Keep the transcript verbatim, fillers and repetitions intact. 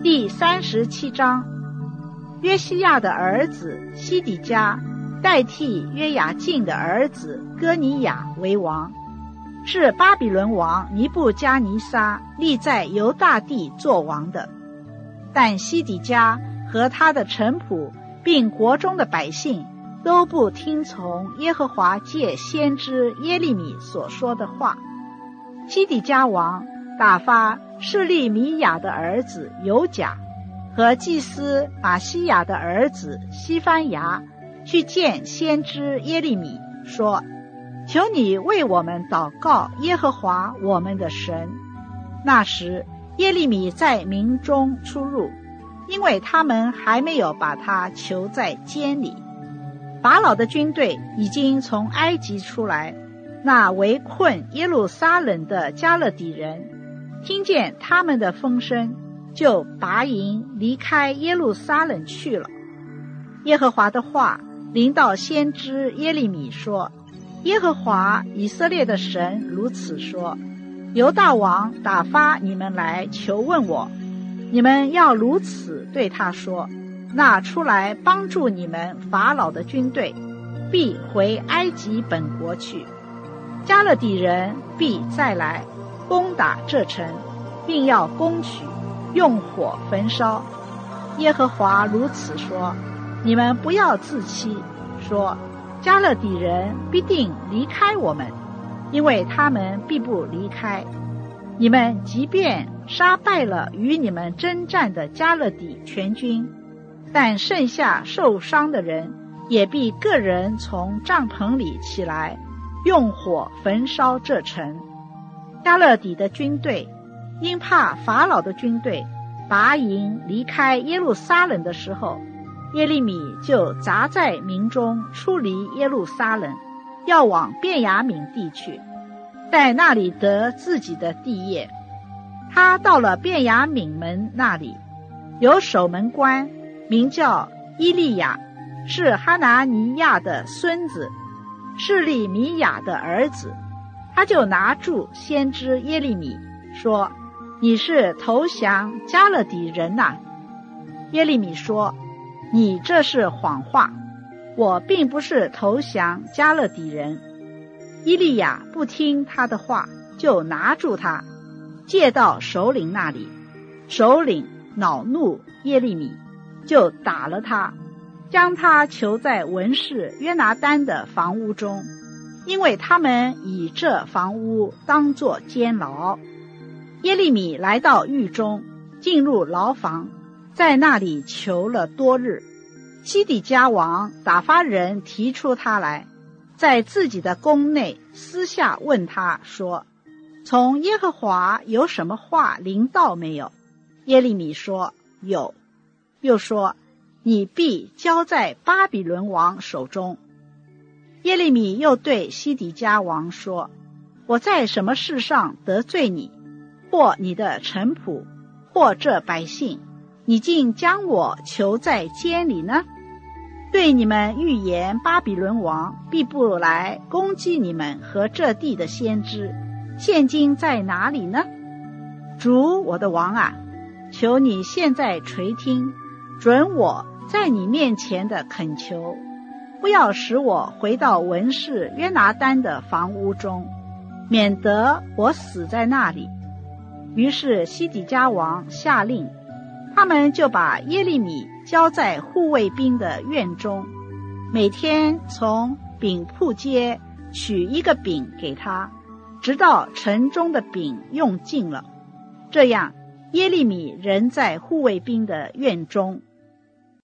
第三十七章，约西亚的儿子西底家代替约雅敬的儿子哥尼雅为王，是巴比伦王尼布加尼撒立在犹大地作王的。但西底家和他的臣仆并国中的百姓都不听从耶和华借先知耶利米所说的话。西底家王打发示利米亚的儿子犹甲和祭司马西亚的儿子西番雅去见先知耶利米，说：求你为我们祷告耶和华我们的神。那时耶利米在民中出入，因为他们还没有把他囚在监里。法老的军队已经从埃及出来，那围困耶路撒冷的加勒底人听见他们的风声，就拔营离开耶路撒冷去了。耶和华的话临到先知耶利米说：耶和华以色列的神如此说，犹大王打发你们来求问我，你们要如此对他说：那出来帮助你们法老的军队必回埃及本国去，加勒底人必再来攻打这城，并要攻取，用火焚烧。耶和华如此说，你们不要自欺，说加勒底人必定离开我们，因为他们必不离开。你们即便杀败了与你们征战的加勒底全军，但剩下受伤的人也必个人从帐篷里起来，用火焚烧这城。加勒底的军队因怕法老的军队拔营离开耶路撒冷的时候，耶利米就杂在民中出离耶路撒冷，要往便雅悯地去，在那里得自己的地业。他到了便雅悯门那里，有守门官名叫伊利亚，是哈拿尼亚的孙子，示利米亚的儿子。他就拿住先知耶利米说：你是投降加勒底人哪、啊？耶利米说：你这是谎话，我并不是投降加勒底人。伊利亚不听他的话，就拿住他，借到首领那里。首领恼怒耶利米，就打了他，将他囚在文士约拿单的房屋中，因为他们以这房屋当作监牢。耶利米来到狱中，进入牢房，在那里囚了多日。西底家王打发人提出他来，在自己的宫内私下问他说：从耶和华有什么话临到没有？耶利米说：有。又说：你必交在巴比伦王手中。耶利米又对西底家王说：我在什么事上得罪你，或你的臣仆，或这百姓，你竟将我囚在监里呢？对你们预言巴比伦王必不来攻击你们和这地的先知，现今在哪里呢？主我的王啊，求你现在垂听，准我在你面前的恳求，不要使我回到文士约拿单的房屋中，免得我死在那里。于是西底家王下令，他们就把耶利米交在护卫兵的院中，每天从饼铺街取一个饼给他，直到城中的饼用尽了。这样耶利米仍在护卫兵的院中。